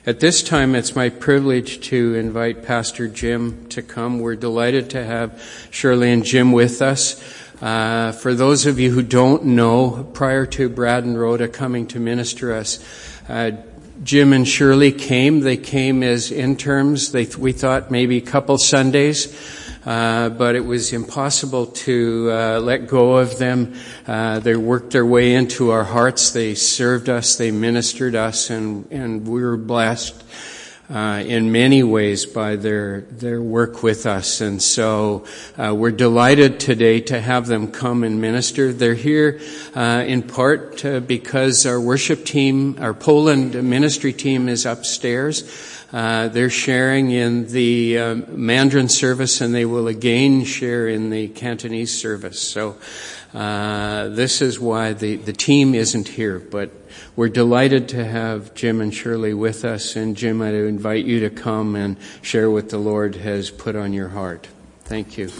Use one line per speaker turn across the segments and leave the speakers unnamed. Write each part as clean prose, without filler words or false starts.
At this time, it's my privilege to invite Pastor Jim to come. We're delighted to have Shirley and Jim with us. For those of you who don't know, prior to Brad and Rhoda coming to minister us, Jim and Shirley came. They came as interns. We thought maybe a couple Sundays, but it was impossible to let go of them. They worked their way into our hearts. They served us. They ministered us, and we were blessed in many ways by their work with us. And so we're delighted today to have them come and minister. They're here in part because our worship team, our Poland ministry team, is upstairs. They're sharing in the Mandarin service, and they will again share in the Cantonese service. So this is why the team isn't here, but we're delighted to have Jim and Shirley with us. And Jim, I invite you to come and share what the Lord has put on your heart. Thank you.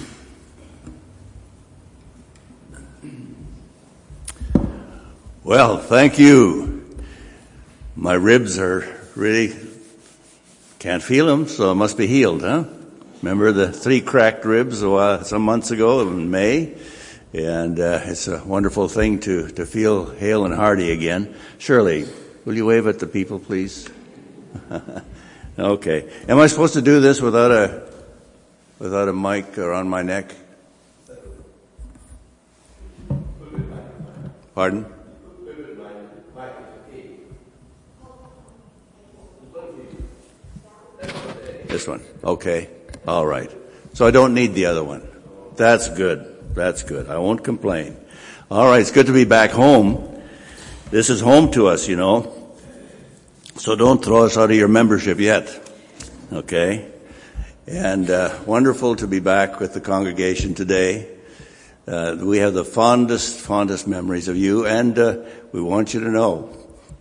Well, thank you. My ribs are really, can't feel them, so I must be healed, huh? Remember the 3 cracked ribs some months ago in May? And it's a wonderful thing to feel hale and hearty again. Shirley, will you wave at the people, please? Okay. Am I supposed to do this without a mic around my neck? Pardon? This one. Okay. All right. So I don't need the other one. That's good. That's good. I won't complain. All right. It's good to be back home. This is home to us, you know. So don't throw us out of your membership yet. Okay. And wonderful to be back with the congregation today. We have the fondest memories of you, and we want you to know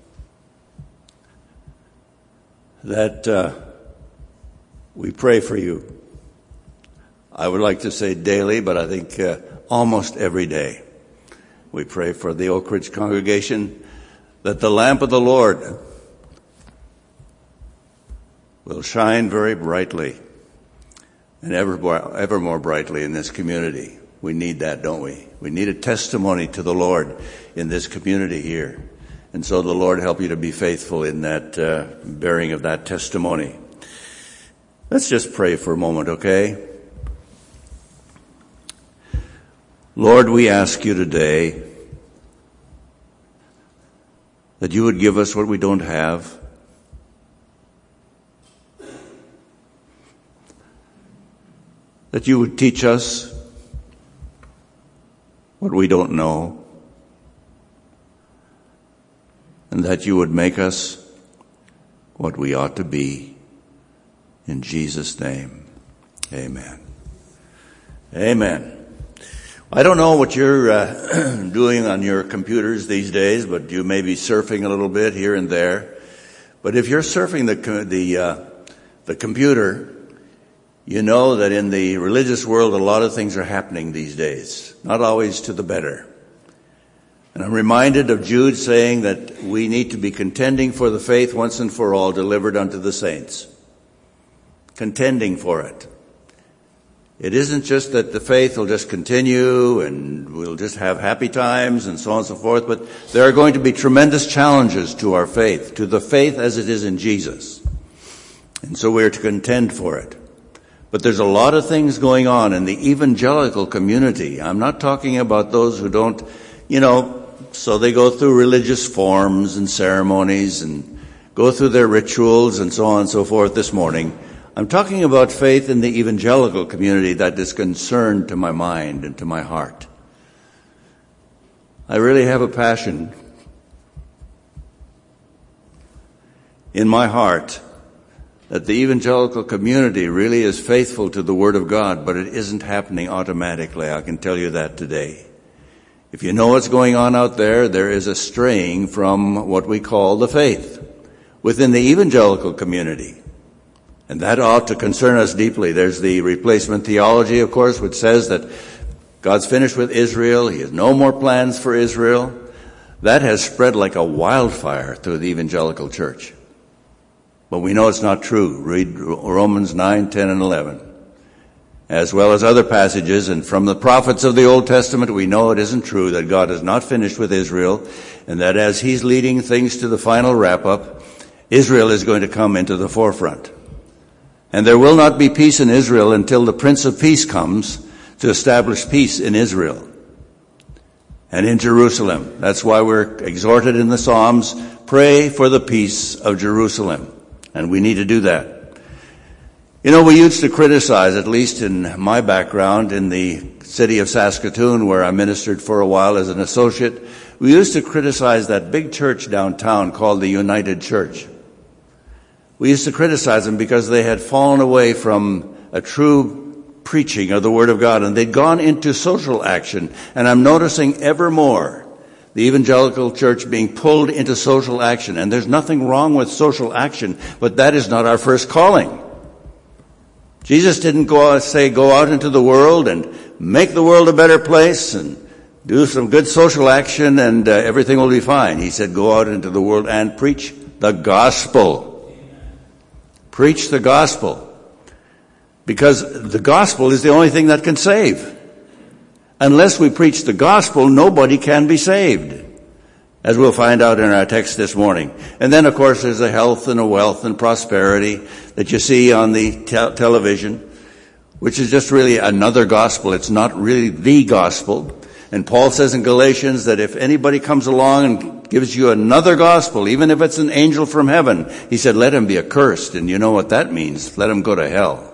that we pray for you. I would like to say daily, but I think almost every day. We pray for the Oak Ridge congregation that the lamp of the Lord will shine very brightly and ever more brightly in this community. We need that, don't we? We need a testimony to the Lord in this community here. And so the Lord help you to be faithful in that bearing of that testimony. Let's just pray for a moment, okay? Lord, we ask you today that you would give us what we don't have. That you would teach us what we don't know. And that you would make us what we ought to be. In Jesus' name, amen. Amen. I don't know what you're doing on your computers these days, but you may be surfing a little bit here and there. But if you're surfing the computer, you know that in the religious world a lot of things are happening these days, not always to the better. And I'm reminded of Jude saying that we need to be contending for the faith once and for all delivered unto the saints. Contending for it. It isn't just that the faith will just continue and we'll just have happy times and so on and so forth, but there are going to be tremendous challenges to our faith, to the faith as it is in Jesus. And so we're to contend for it. But there's a lot of things going on in the evangelical community. I'm not talking about those who don't, so they go through religious forms and ceremonies and go through their rituals and so on and so forth this morning. I'm talking about faith in the evangelical community that is concerned to my mind and to my heart. I really have a passion in my heart that the evangelical community really is faithful to the Word of God, but it isn't happening automatically. I can tell you that today. If you know what's going on out there, there is a straying from what we call the faith within the evangelical community. And that ought to concern us deeply. There's the replacement theology, of course, which says that God's finished with Israel. He has no more plans for Israel. That has spread like a wildfire through the evangelical church. But we know it's not true. Read Romans 9, 10, and 11. As well as other passages, and from the prophets of the Old Testament, we know it isn't true, that God is not finished with Israel, and that as He's leading things to the final wrap-up, Israel is going to come into the forefront. And there will not be peace in Israel until the Prince of Peace comes to establish peace in Israel and in Jerusalem. That's why we're exhorted in the Psalms, pray for the peace of Jerusalem. And we need to do that. You know, we used to criticize, at least in my background in the city of Saskatoon, where I ministered for a while as an associate, we used to criticize that big church downtown called the United Church. We used to criticize them because they had fallen away from a true preaching of the Word of God, and they'd gone into social action. And I'm noticing ever more the evangelical church being pulled into social action. And there's nothing wrong with social action, but that is not our first calling. Jesus didn't go out into the world and make the world a better place and do some good social action and everything will be fine. He said, go out into the world and preach the gospel. Preach the gospel. Because the gospel is the only thing that can save. Unless we preach the gospel, nobody can be saved, as we'll find out in our text this morning. And then, of course, there's a health and a wealth and prosperity that you see on the television, which is just really another gospel. It's not really the gospel. And Paul says in Galatians that if anybody comes along and gives you another gospel, even if it's an angel from heaven, he said, let him be accursed. And you know what that means. Let him go to hell.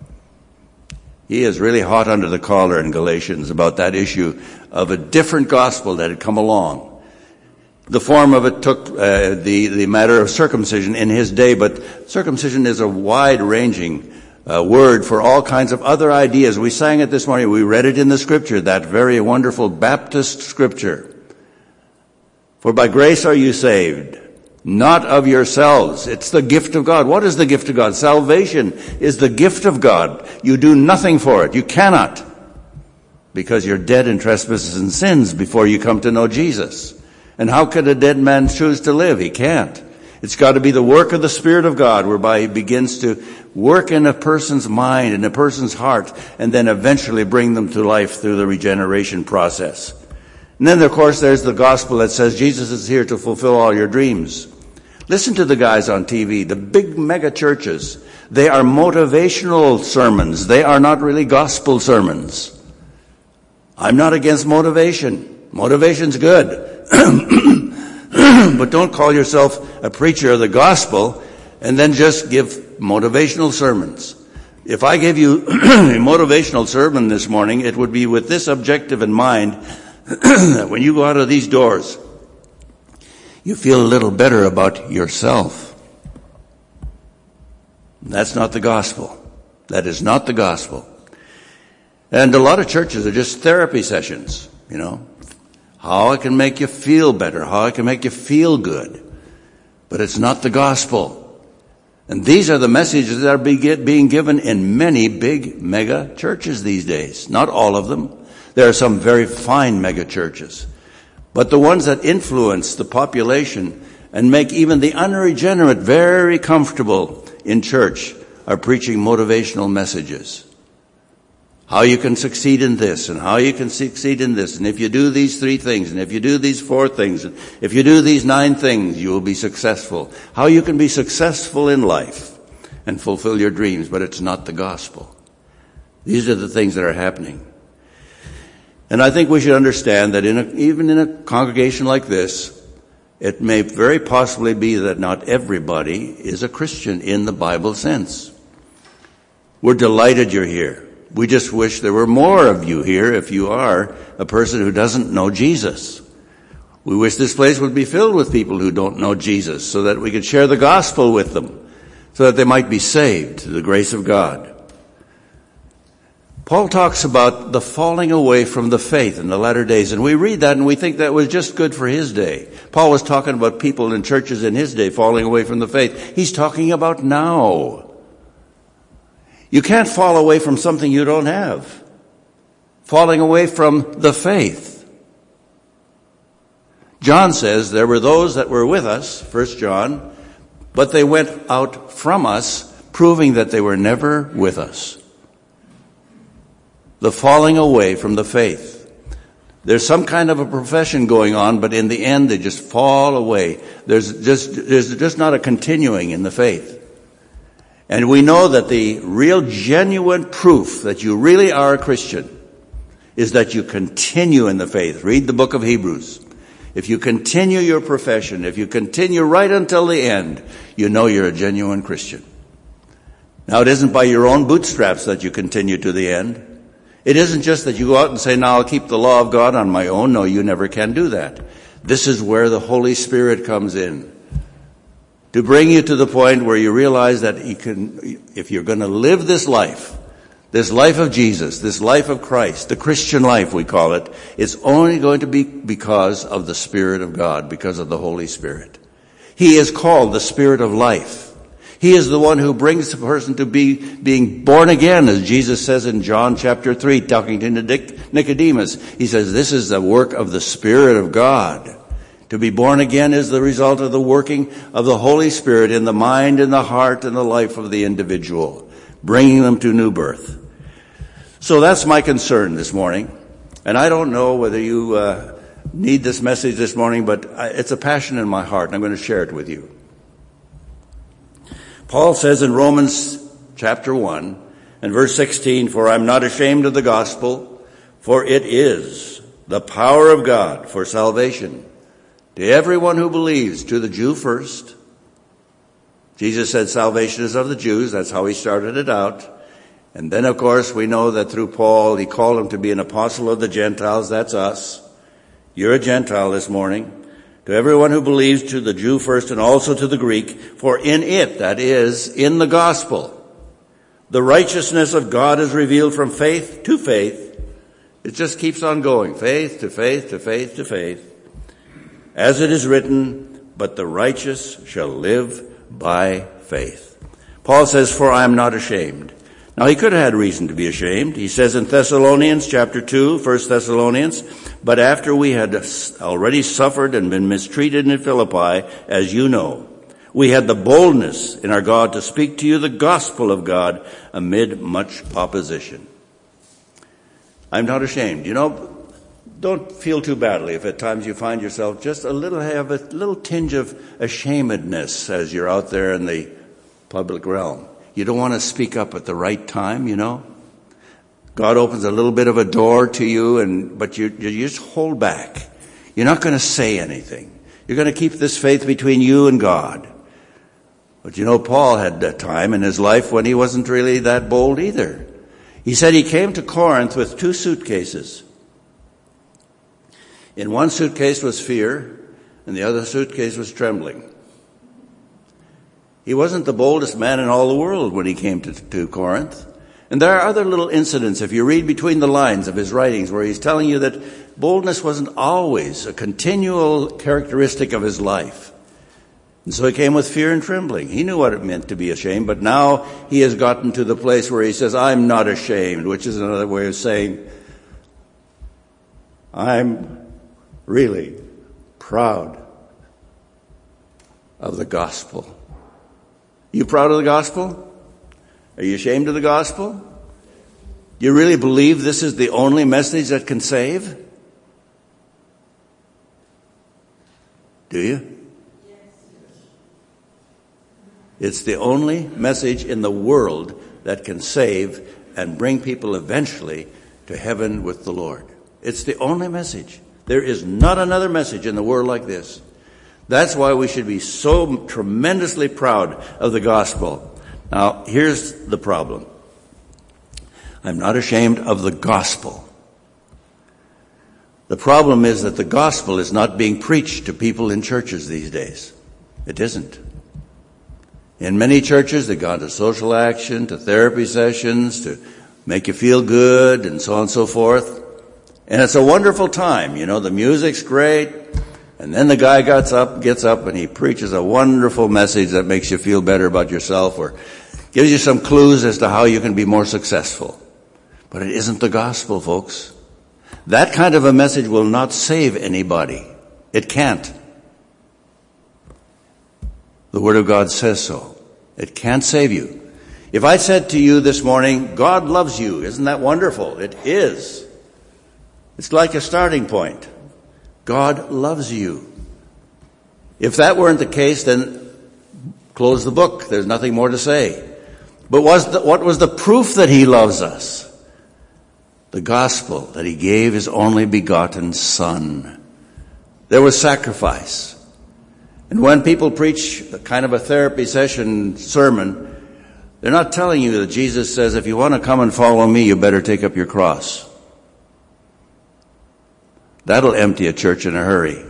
He is really hot under the collar in Galatians about that issue of a different gospel that had come along. The form of it took the matter of circumcision in his day, but circumcision is a wide-ranging word for all kinds of other ideas. We sang it this morning. We read it in the Scripture, that very wonderful Baptist Scripture. For by grace are you saved, not of yourselves. It's the gift of God. What is the gift of God? Salvation is the gift of God. You do nothing for it. You cannot, because you're dead in trespasses and sins before you come to know Jesus. And how could a dead man choose to live? He can't. It's got to be the work of the Spirit of God, whereby He begins to work in a person's mind, in a person's heart, and then eventually bring them to life through the regeneration process. And then, of course, there's the gospel that says Jesus is here to fulfill all your dreams. Listen to the guys on TV, the big mega churches. They are motivational sermons. They are not really gospel sermons. I'm not against motivation. Motivation's good. But don't call yourself a preacher of the gospel and then just give motivational sermons. If I gave you a motivational sermon this morning, it would be with this objective in mind, that when you go out of these doors, you feel a little better about yourself. That's not the gospel. That is not the gospel. And a lot of churches are just therapy sessions, you know. How I can make you feel better, how I can make you feel good. But it's not the gospel. And these are the messages that are being given in many big mega churches these days. Not all of them. There are some very fine mega churches. But the ones that influence the population and make even the unregenerate very comfortable in church are preaching motivational messages. How you can succeed in this, and how you can succeed in this, and if you do these 3 things, and if you do these 4 things, and if you do these 9 things, you will be successful. How you can be successful in life and fulfill your dreams, but it's not the gospel. These are the things that are happening. And I think we should understand that even in a congregation like this, it may very possibly be that not everybody is a Christian in the Bible sense. We're delighted you're here. We just wish there were more of you here if you are a person who doesn't know Jesus. We wish this place would be filled with people who don't know Jesus, so that we could share the gospel with them, so that they might be saved to the grace of God. Paul talks about the falling away from the faith in the latter days, and we read that and we think that was just good for his day. Paul was talking about people in churches in his day falling away from the faith. He's talking about now. You can't fall away from something you don't have. Falling away from the faith. John says there were those that were with us, 1 John, but they went out from us, proving that they were never with us. The falling away from the faith. There's some kind of a profession going on, but in the end they just fall away. There's just not a continuing in the faith. And we know that the real genuine proof that you really are a Christian is that you continue in the faith. Read the book of Hebrews. If you continue your profession, if you continue right until the end, you know you're a genuine Christian. Now, it isn't by your own bootstraps that you continue to the end. It isn't just that you go out and say, now I'll keep the law of God on my own. No, you never can do that. This is where the Holy Spirit comes in to bring you to the point where you realize that if you're going to live this life of Jesus, this life of Christ, the Christian life we call it, it's only going to be because of the Spirit of God, because of the Holy Spirit. He is called the Spirit of life. He is the one who brings the person to being born again, as Jesus says in John chapter 3, talking to Nicodemus. He says, this is the work of the Spirit of God. To be born again is the result of the working of the Holy Spirit in the mind, in the heart, and the life of the individual, bringing them to new birth. So that's my concern this morning. And I don't know whether you need this message this morning, but it's a passion in my heart, and I'm going to share it with you. Paul says in Romans chapter 1 and verse 16, for I'm not ashamed of the gospel, for it is the power of God for salvation to everyone who believes, to the Jew first. Jesus said salvation is of the Jews. That's how he started it out. And then, of course, we know that through Paul, he called him to be an apostle of the Gentiles. That's us. You're a Gentile this morning. To everyone who believes, to the Jew first and also to the Greek, for in it, that is, in the gospel, the righteousness of God is revealed from faith to faith. It just keeps on going, faith to faith to faith to faith. As it is written, but the righteous shall live by faith. Paul says, for I am not ashamed. Now, he could have had reason to be ashamed. He says in Thessalonians chapter 2, 1 Thessalonians, but after we had already suffered and been mistreated in Philippi, as you know, we had the boldness in our God to speak to you the gospel of God amid much opposition. I'm not ashamed. You know, don't feel too badly if at times you find yourself just have a little tinge of ashamedness as you're out there in the public realm. You don't want to speak up at the right time, you know. God opens a little bit of a door to you, but you just hold back. You're not going to say anything. You're going to keep this faith between you and God. But you know, Paul had that time in his life when he wasn't really that bold either. He said he came to Corinth with 2 suitcases. In one suitcase was fear, and the other suitcase was trembling. He wasn't the boldest man in all the world when he came to Corinth. And there are other little incidents, if you read between the lines of his writings, where he's telling you that boldness wasn't always a continual characteristic of his life. And so he came with fear and trembling. He knew what it meant to be ashamed, but now he has gotten to the place where he says, I'm not ashamed, which is another way of saying, I'm really proud of the gospel. You proud of the gospel? Are you ashamed of the gospel? You really believe this is the only message that can save? Do you? Yes. It's the only message in the world that can save and bring people eventually to heaven with the Lord. It's the only message. There is not another message in the world like this. That's why we should be so tremendously proud of the gospel. Now, here's the problem. I'm not ashamed of the gospel. The problem is that the gospel is not being preached to people in churches these days. It isn't. In many churches, they've gone to social action, to therapy sessions, to make you feel good, and so on and so forth. And it's a wonderful time. You know, the music's great. And then the guy gets up and he preaches a wonderful message that makes you feel better about yourself or gives you some clues as to how you can be more successful. But it isn't the gospel, folks. That kind of a message will not save anybody. It can't. The Word of God says so. It can't save you. If I said to you this morning, God loves you, isn't that wonderful? It is. It's like a starting point. God loves you. If that weren't the case, then close the book. There's nothing more to say. But what was the proof that he loves us? The gospel, that he gave his only begotten Son. There was sacrifice. And when people preach a kind of a therapy session sermon, they're not telling you that Jesus says, if you want to come and follow me, you better take up your cross. That'll empty a church in a hurry.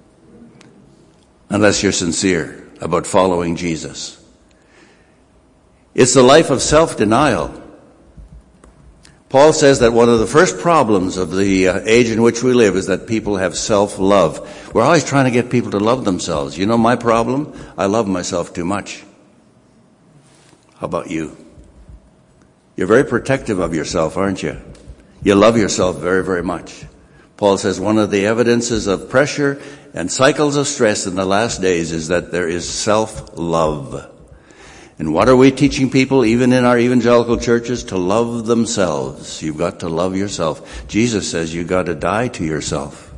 Unless you're sincere about following Jesus. It's the life of self-denial. Paul says that one of the first problems of the age in which we live is that people have self-love. We're always trying to get people to love themselves. You know my problem? I love myself too much. How about you? You're very protective of yourself, aren't you? You love yourself very, very much. Paul says one of the evidences of pressure and cycles of stress in the last days is that there is self-love. And what are we teaching people, even in our evangelical churches? To love themselves. You've got to love yourself. Jesus says you've got to die to yourself.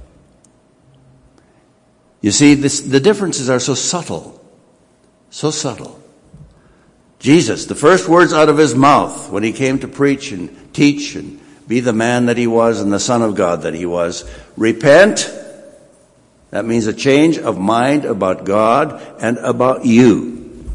You see, the differences are so subtle. So subtle. Jesus, the first words out of his mouth when he came to preach and teach and be the man that he was and the Son of God that he was, repent. That means a change of mind about God and about you.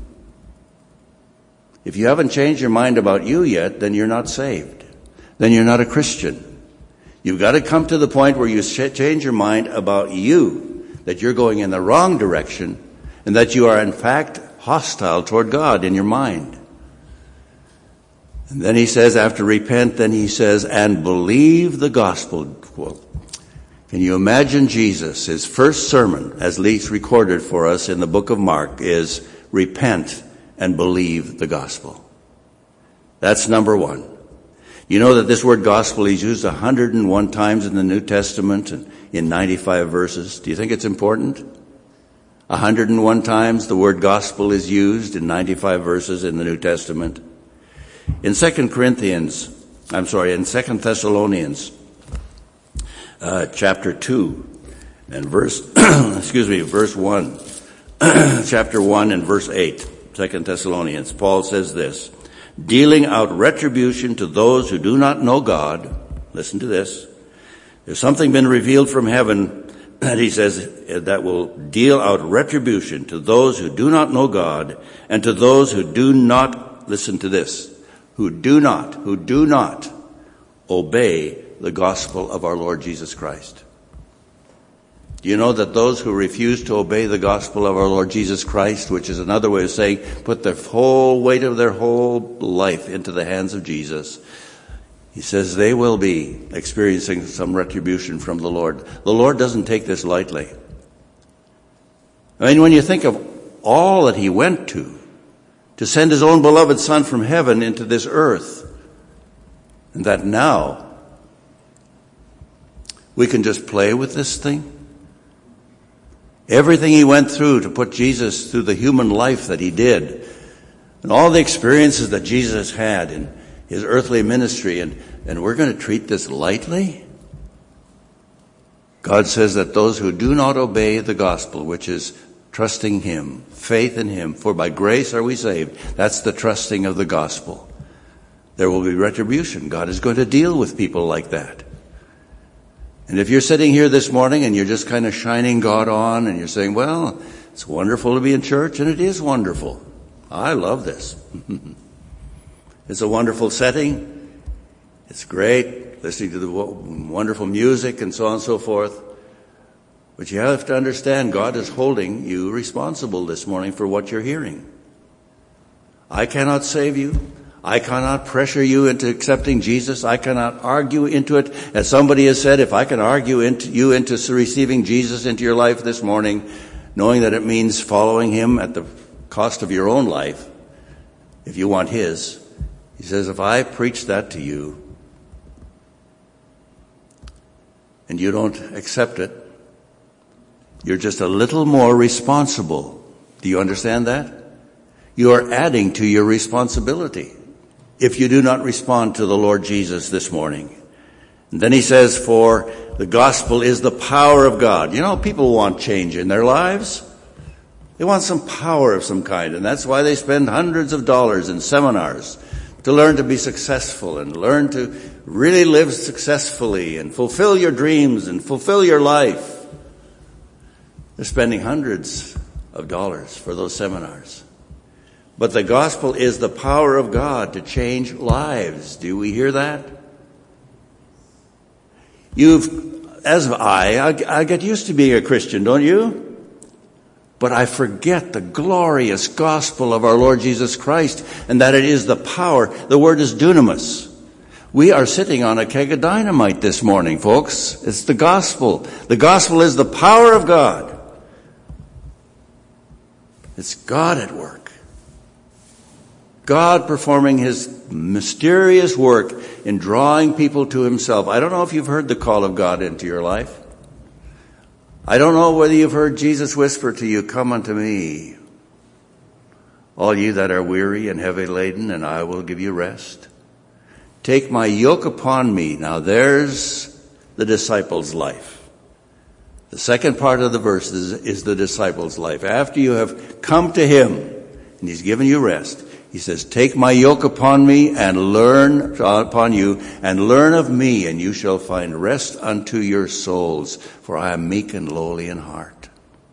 If you haven't changed your mind about you yet, then you're not saved. Then you're not a Christian. You've got to come to the point where you change your mind about you, that you're going in the wrong direction, and that you are in fact hostile toward God in your mind. And then he says, after repent, then he says, and believe the gospel. Well, can you imagine Jesus, his first sermon, as least recorded for us in the book of Mark, is repent and believe the gospel. That's number one. You know that this word gospel is used 101 times in the New Testament and in 95 verses. Do you think it's important? 101 times the word gospel is used in 95 verses in the New Testament. In 2 Thessalonians, chapter 2 and verse 1, chapter 1 and verse 8. 2 Thessalonians, Paul says this, dealing out retribution to those who do not know God. Listen to this. There's something been revealed from heaven that he says that will deal out retribution to those who do not know God and to those who do not, listen to this, who do not obey the gospel of our Lord Jesus Christ. Do you know that those who refuse to obey the gospel of our Lord Jesus Christ, which is another way of saying put the whole weight of their whole life into the hands of Jesus, he says they will be experiencing some retribution from the Lord. The Lord doesn't take this lightly. I mean, when you think of all that he went to send his own beloved Son from heaven into this earth, and that now we can just play with this thing. Everything he went through to put Jesus through the human life that he did, and all the experiences that Jesus had in his earthly ministry, and we're going to treat this lightly? God says that those who do not obey the gospel, which is trusting him, faith in him, for by grace are we saved, that's the trusting of the gospel. There will be retribution. God is going to deal with people like that. And if you're sitting here this morning and you're just kind of shining God on and you're saying, well, it's wonderful to be in church, and it is wonderful. I love this. It's a wonderful setting. It's great listening to the wonderful music and so on and so forth. But you have to understand God is holding you responsible this morning for what you're hearing. I cannot save you. I cannot pressure you into accepting Jesus. I cannot argue into it. As somebody has said, if I can argue you into receiving Jesus into your life this morning, knowing that it means following him at the cost of your own life, if you want his, he says, if I preach that to you and you don't accept it, you're just a little more responsible Do you understand that? You are adding to your responsibility if you do not respond to the Lord Jesus this morning. And then he says, for the gospel is the power of God. You know, people want change in their lives. They want some power of some kind, and that's why they spend hundreds of dollars in seminars to learn to be successful and learn to really live successfully and fulfill your dreams and fulfill your life. They're spending hundreds of dollars for those seminars. But the gospel is the power of God to change lives. Do we hear that? I get used to being a Christian, don't you? But I forget the glorious gospel of our Lord Jesus Christ, and that it is the power. The word is dunamis. We are sitting on a keg of dynamite this morning, folks. It's the gospel. The gospel is the power of God. It's God at work. God performing his mysterious work in drawing people to himself. I don't know if you've heard the call of God into your life. I don't know whether you've heard Jesus whisper to you, come unto me, all you that are weary and heavy laden, and I will give you rest. Take my yoke upon me. Now there's the disciple's life. The second part of the verse is the disciple's life. After you have come to him and he's given you rest, he says, take my yoke upon me and learn upon you and learn of me, and you shall find rest unto your souls, for I am meek and lowly in heart.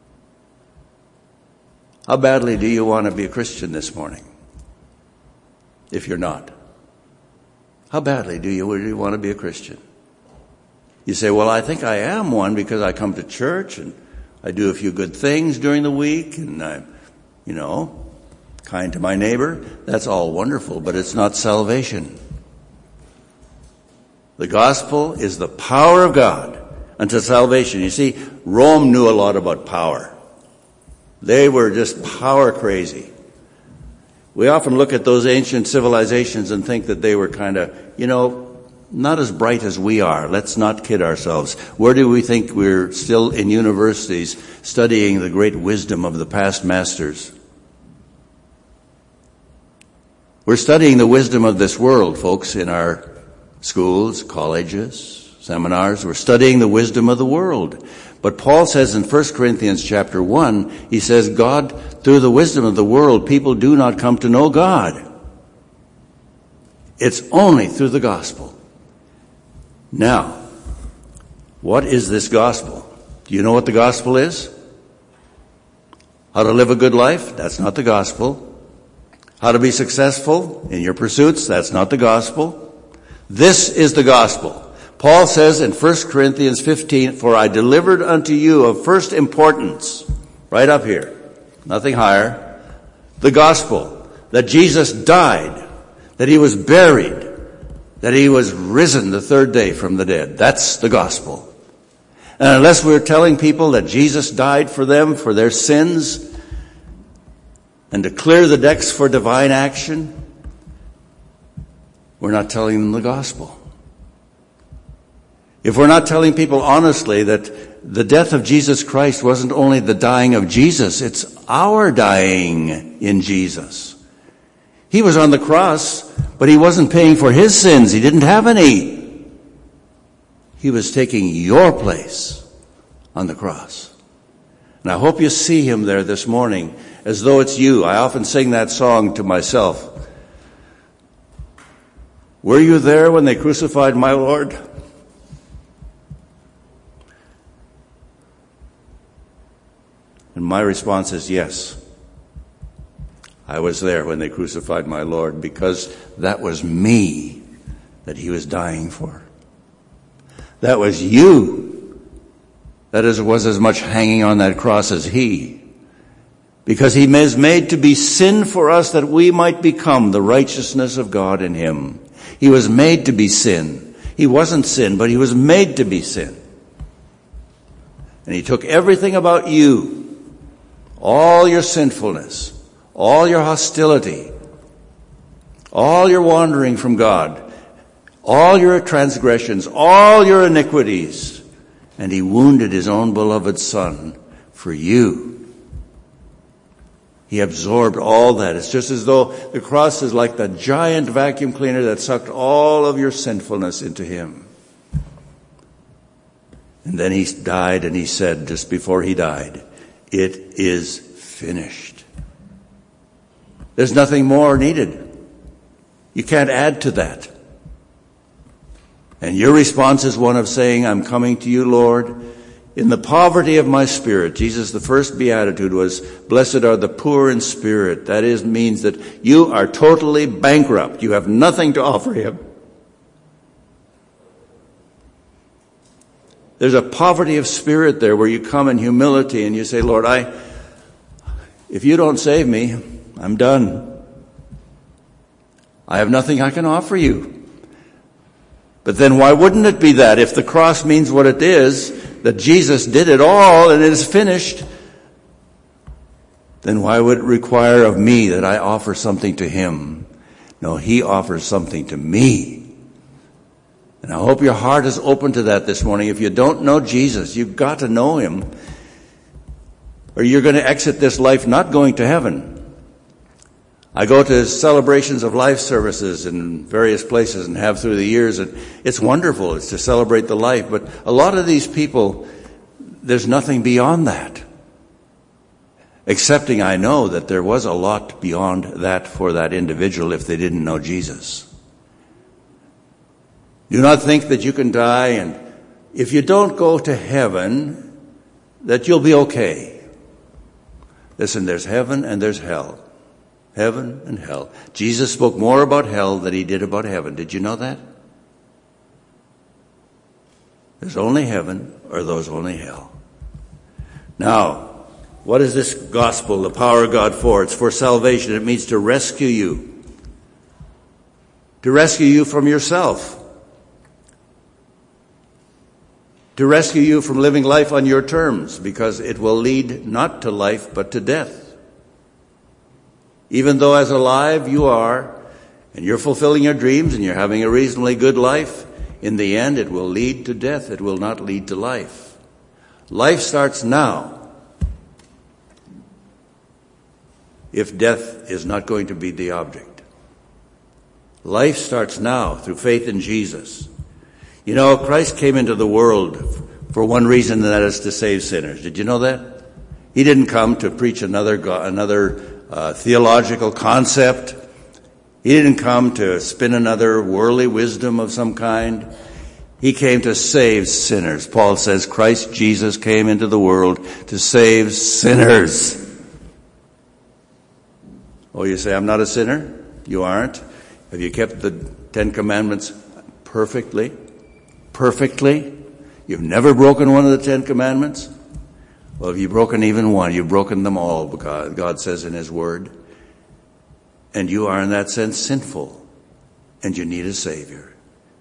How badly do you want to be a Christian this morning? If you're not. How badly do you want to be a Christian? You say, well, I think I am one because I come to church and I do a few good things during the week and I'm, kind to my neighbor. That's all wonderful, but it's not salvation. The gospel is the power of God unto salvation. You see, Rome knew a lot about power. They were just power crazy. We often look at those ancient civilizations and think that they were kind of, not as bright as we are. Let's not kid ourselves. Where do we think we're still in universities studying the great wisdom of the past masters? We're studying the wisdom of this world, folks, in our schools, colleges, seminars. We're studying the wisdom of the world. But Paul says in 1 Corinthians chapter 1, he says, God, through the wisdom of the world, people do not come to know God. It's only through the gospel. Now, what is this gospel? Do you know what the gospel is? How to live a good life? That's not the gospel. How to be successful in your pursuits? That's not the gospel. This is the gospel. Paul says in 1 Corinthians 15, for I delivered unto you of first importance, right up here, nothing higher, the gospel, that Jesus died, that he was buried, that he was risen the third day from the dead. That's the gospel. And unless we're telling people that Jesus died for them, for their sins, and to clear the decks for divine action, we're not telling them the gospel. If we're not telling people honestly that the death of Jesus Christ wasn't only the dying of Jesus, it's our dying in Jesus. He was on the cross, but he wasn't paying for his sins. He didn't have any. He was taking your place on the cross. And I hope you see him there this morning as though it's you. I often sing that song to myself. Were you there when they crucified my Lord? And my response is yes. I was there when they crucified my Lord, because that was me that he was dying for. That was you that was as much hanging on that cross as he. Because he is made to be sin for us that we might become the righteousness of God in him. He was made to be sin. He wasn't sin, but he was made to be sin. And he took everything about you, all your sinfulness, all your hostility, all your wandering from God, all your transgressions, all your iniquities, and he wounded his own beloved Son for you. He absorbed all that. It's just as though the cross is like the giant vacuum cleaner that sucked all of your sinfulness into him. And then he died, and he said, just before he died, it is finished. There's nothing more needed. You can't add to that. And your response is one of saying, I'm coming to you, Lord, in the poverty of my spirit. Jesus, the first beatitude was, blessed are the poor in spirit. That is, means that you are totally bankrupt. You have nothing to offer him. There's a poverty of spirit there where you come in humility and you say, Lord, if you don't save me, I'm done. I have nothing I can offer you. But then why wouldn't it be that? If the cross means what it is, that Jesus did it all and it is finished, then why would it require of me that I offer something to him? No, he offers something to me. And I hope your heart is open to that this morning. If you don't know Jesus, you've got to know him, or you're going to exit this life not going to heaven. I go to celebrations of life services in various places and have through the years, and it's wonderful. It's to celebrate the life. But a lot of these people, there's nothing beyond that. Excepting I know that there was a lot beyond that for that individual if they didn't know Jesus. Do not think that you can die and if you don't go to heaven, that you'll be okay. Listen, there's heaven and there's hell. Heaven and hell. Jesus spoke more about hell than he did about heaven. Did you know that? There's only heaven or there's only hell. Now, what is this gospel, the power of God for? It's for salvation. It means to rescue you. To rescue you from yourself. To rescue you from living life on your terms, because it will lead not to life but to death. Even though as alive you are, and you're fulfilling your dreams and you're having a reasonably good life, in the end it will lead to death. It will not lead to life. Life starts now. If death is not going to be the object. Life starts now through faith in Jesus. You know, Christ came into the world for one reason, and that is to save sinners. Did you know that? He didn't come to preach another theological concept. He didn't come to spin another worldly wisdom of some kind. He came to save sinners. Paul says Christ Jesus came into the world to save sinners. Oh, you say, I'm not a sinner? You aren't? Have you kept the 10 Commandments perfectly? Perfectly? You've never broken one of the 10 Commandments? Well, if you've broken even one, you've broken them all, because God says in his word. And you are in that sense sinful, and you need a Savior.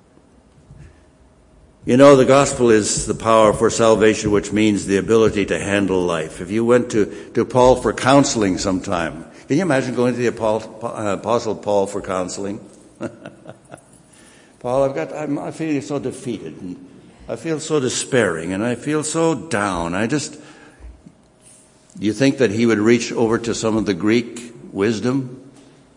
You know, the gospel is the power for salvation, which means the ability to handle life. If you went to Paul for counseling sometime, can you imagine going to the Apostle Paul for counseling? Paul, I feel so defeated, and I feel so despairing, and I feel so down. You think that he would reach over to some of the Greek wisdom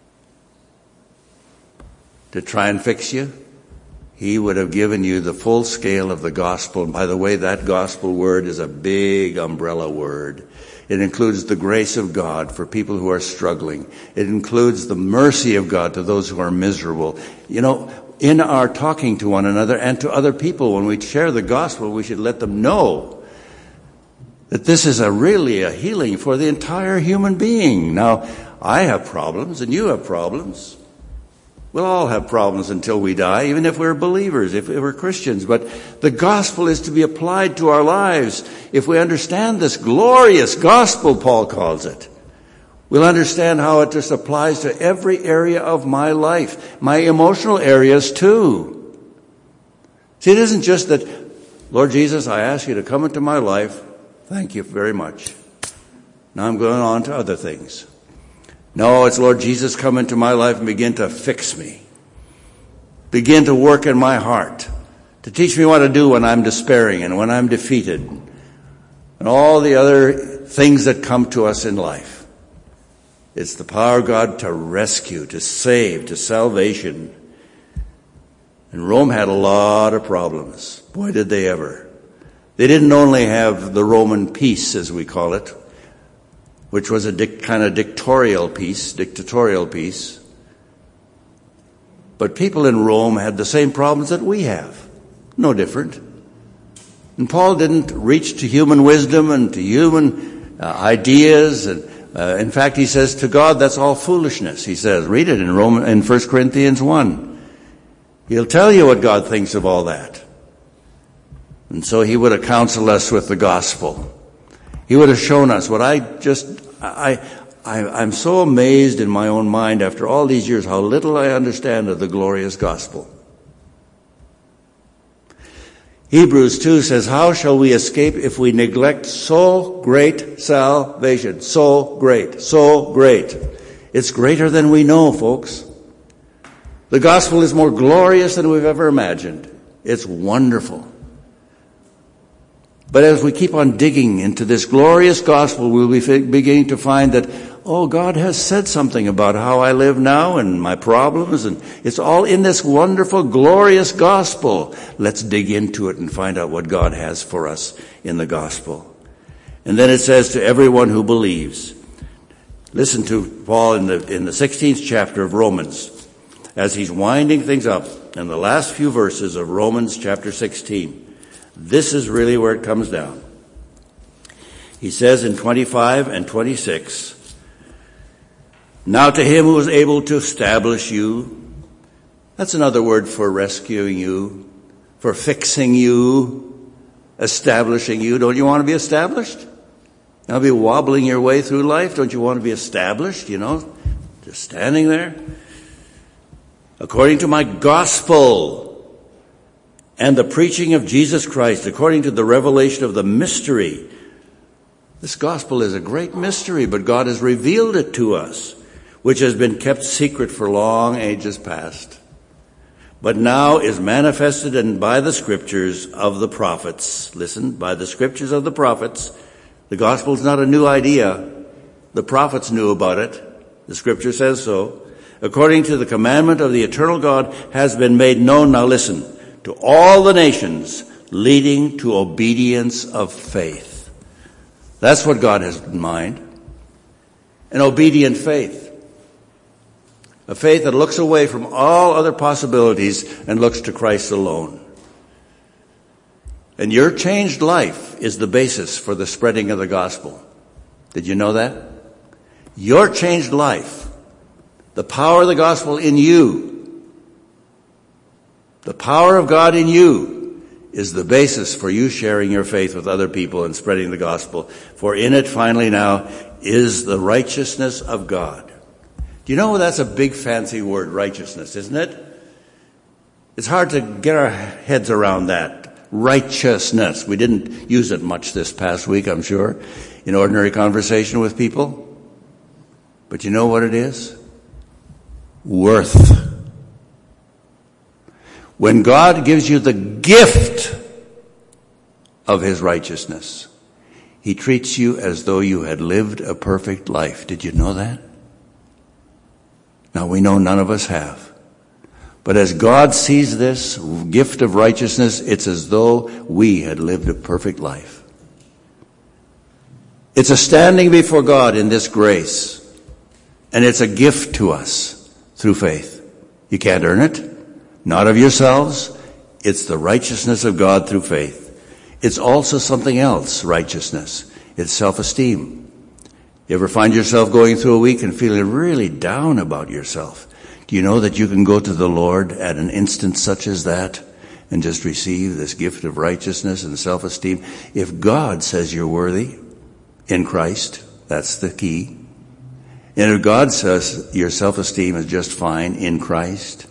to try and fix you? He would have given you the full scale of the gospel. And by the way, that gospel word is a big umbrella word. It includes the grace of God for people who are struggling. It includes the mercy of God to those who are miserable. You know, in our talking to one another and to other people, when we share the gospel, we should let them know that this is really a healing for the entire human being. Now, I have problems and you have problems. We'll all have problems until we die, even if we're believers, if we're Christians. But the gospel is to be applied to our lives. If we understand this glorious gospel, Paul calls it, we'll understand how it just applies to every area of my life, my emotional areas too. See, it isn't just that, Lord Jesus, I ask you to come into my life. Thank you very much. Now I'm going on to other things. No, it's Lord Jesus, come into my life and begin to fix me. Begin to work in my heart. To teach me what to do when I'm despairing and when I'm defeated. And all the other things that come to us in life. It's the power of God to rescue, to save, to salvation. And Rome had a lot of problems. Boy, did they ever. They didn't only have the Roman peace, as we call it, which was a kind of dictatorial peace, but people in Rome had the same problems that we have. No different. And Paul didn't reach to human wisdom and to human ideas. And in fact, he says, to God, that's all foolishness. He says, read it in 1 Corinthians 1. He'll tell you what God thinks of all that. And so he would have counseled us with the gospel. He would have shown us what I'm so amazed in my own mind after all these years how little I understand of the glorious gospel. Hebrews 2 says, how shall we escape if we neglect so great salvation? So great, so great. It's greater than we know, folks. The gospel is more glorious than we've ever imagined. It's wonderful. But as we keep on digging into this glorious gospel, we'll be beginning to find that, oh, God has said something about how I live now and my problems, and it's all in this wonderful, glorious gospel. Let's dig into it and find out what God has for us in the gospel. And then it says to everyone who believes. Listen to Paul in the 16th chapter of Romans, as he's winding things up in the last few verses of Romans chapter 16. This is really where it comes down. He says in 25 and 26, now to him who is able to establish you, that's another word for rescuing you, for fixing you, establishing you. Don't you want to be established? Now be wobbling your way through life. Don't you want to be established, just standing there? According to my gospel and the preaching of Jesus Christ, according to the revelation of the mystery. This gospel is a great mystery, but God has revealed it to us, which has been kept secret for long ages past, but now is manifested and by the scriptures of the prophets. Listen, by the scriptures of the prophets. The gospel is not a new idea. The prophets knew about it. The scripture says so. According to the commandment of the eternal God has been made known, now listen, to all the nations, leading to obedience of faith. That's what God has in mind. An obedient faith. A faith that looks away from all other possibilities and looks to Christ alone. And your changed life is the basis for the spreading of the gospel. Did you know that? Your changed life, the power of the gospel in you, the power of God in you is the basis for you sharing your faith with other people and spreading the gospel. For in it, finally now, is the righteousness of God. Do you know that's a big fancy word, righteousness, isn't it? It's hard to get our heads around that. Righteousness. We didn't use it much this past week, I'm sure, in ordinary conversation with people. But you know what it is? Worth. When God gives you the gift of his righteousness, he treats you as though you had lived a perfect life. Did you know that? Now we know none of us have. But as God sees this gift of righteousness, it's as though we had lived a perfect life. It's a standing before God in this grace. And it's a gift to us through faith. You can't earn it. Not of yourselves. It's the righteousness of God through faith. It's also something else, righteousness. It's self-esteem. You ever find yourself going through a week and feeling really down about yourself? Do you know that you can go to the Lord at an instant such as that and just receive this gift of righteousness and self-esteem? If God says you're worthy in Christ, that's the key. And if God says your self-esteem is just fine in Christ,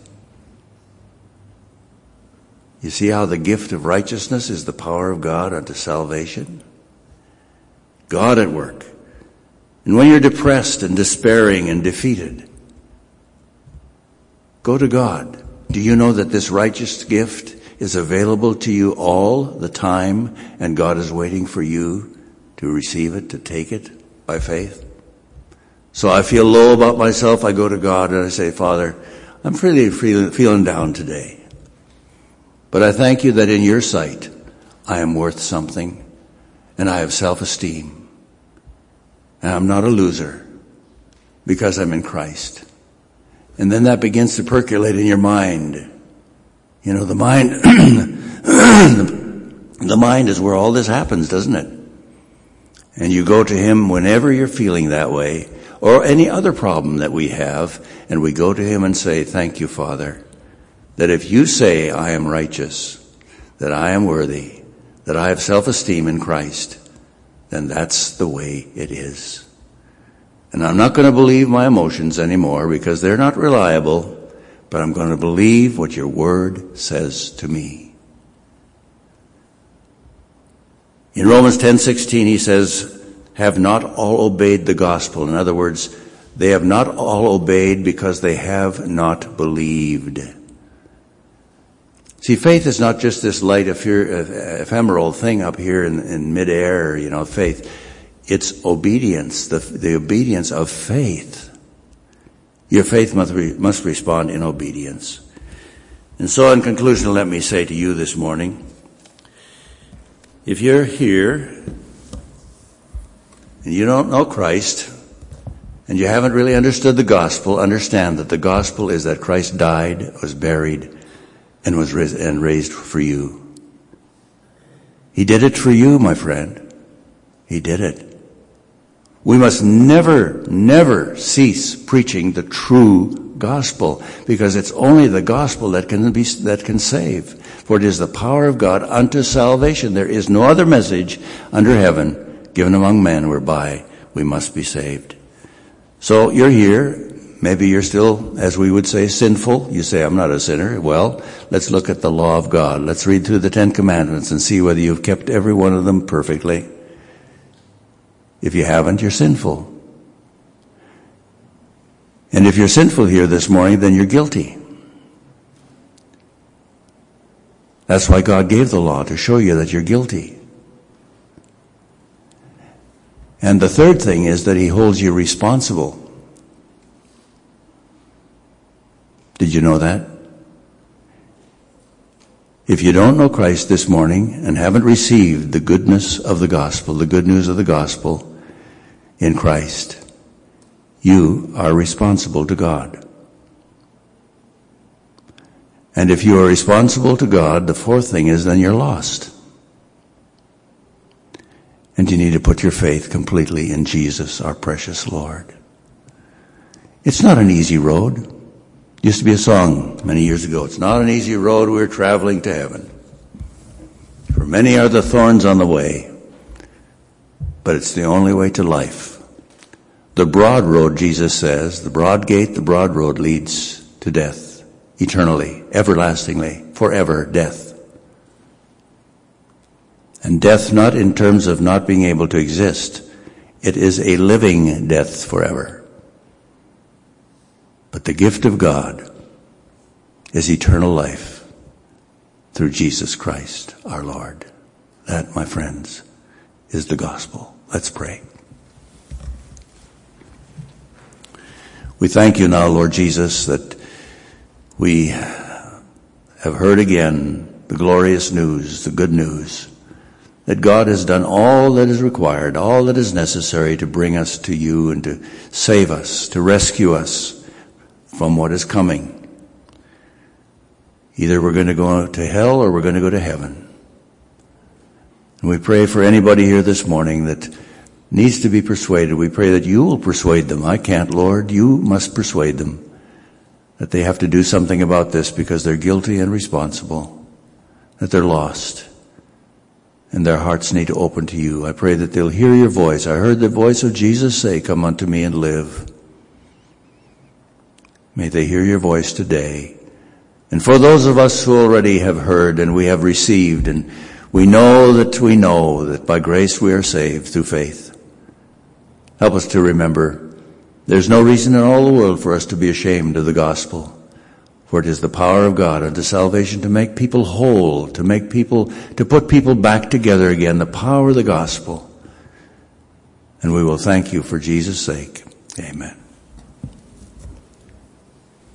you see how the gift of righteousness is the power of God unto salvation? God at work. And when you're depressed and despairing and defeated, go to God. Do you know that this righteous gift is available to you all the time, and God is waiting for you to receive it, to take it by faith? So I feel low about myself. I go to God and I say, Father, I'm really feeling down today. But I thank you that in your sight, I am worth something and I have self-esteem. And I'm not a loser because I'm in Christ. And then that begins to percolate in your mind. You know, the mind, the mind is where all this happens, doesn't it? And you go to him whenever you're feeling that way, or any other problem that we have, and we go to him and say, thank you, Father, that if you say I am righteous, that I am worthy, that I have self-esteem in Christ, then that's the way it is. And I'm not going to believe my emotions anymore because they're not reliable, but I'm going to believe what your word says to me. In Romans 10:16 he says, have not all obeyed the gospel. In other words, they have not all obeyed because they have not believed. See, faith is not just this light, ephemeral thing up here in midair, you know, faith. It's obedience, the obedience of faith. Your faith must respond in obedience. And so in conclusion, let me say to you this morning, if you're here and you don't know Christ and you haven't really understood the gospel, understand that the gospel is that Christ died, was buried, and was raised for you. He did it for you, my friend. He did it. We must never cease preaching the true gospel, because it's only the gospel that can save. For it is the power of God unto salvation. There is no other message under heaven given among men whereby we must be saved. So you're here. Maybe you're still, as we would say, sinful. You say, I'm not a sinner. Well, let's look at the law of God. Let's read through the 10 Commandments and see whether you've kept every one of them perfectly. If you haven't, you're sinful. And if you're sinful here this morning, then you're guilty. That's why God gave the law, to show you that you're guilty. And the third thing is that he holds you responsible. Did you know that? If you don't know Christ this morning and haven't received the goodness of the gospel, the good news of the gospel in Christ, you are responsible to God. And if you are responsible to God, the fourth thing is then you're lost. And you need to put your faith completely in Jesus, our precious Lord. It's not an easy road. Used to be a song many years ago. It's not an easy road, we're traveling to heaven. For many are the thorns on the way, but it's the only way to life. The broad road, Jesus says, the broad gate, the broad road leads to death, eternally, everlastingly, forever death. And death not in terms of not being able to exist. It is a living death forever. But the gift of God is eternal life through Jesus Christ, our Lord. That, my friends, is the gospel. Let's pray. We thank you now, Lord Jesus, that we have heard again the glorious news, the good news, that God has done all that is required, all that is necessary to bring us to you and to save us, to rescue us from what is coming. Either we're going to go to hell or we're going to go to heaven. And we pray for anybody here this morning that needs to be persuaded. We pray that you will persuade them. I can't, Lord. You must persuade them that they have to do something about this because they're guilty and responsible, that they're lost, and their hearts need to open to you. I pray that they'll hear your voice. I heard the voice of Jesus say, come unto me and live. May they hear your voice today. And for those of us who already have heard and we have received, and we know that by grace we are saved through faith, help us to remember there's no reason in all the world for us to be ashamed of the gospel. For it is the power of God unto salvation to make people whole, to put people back together again, the power of the gospel. And we will thank you for Jesus' sake. Amen.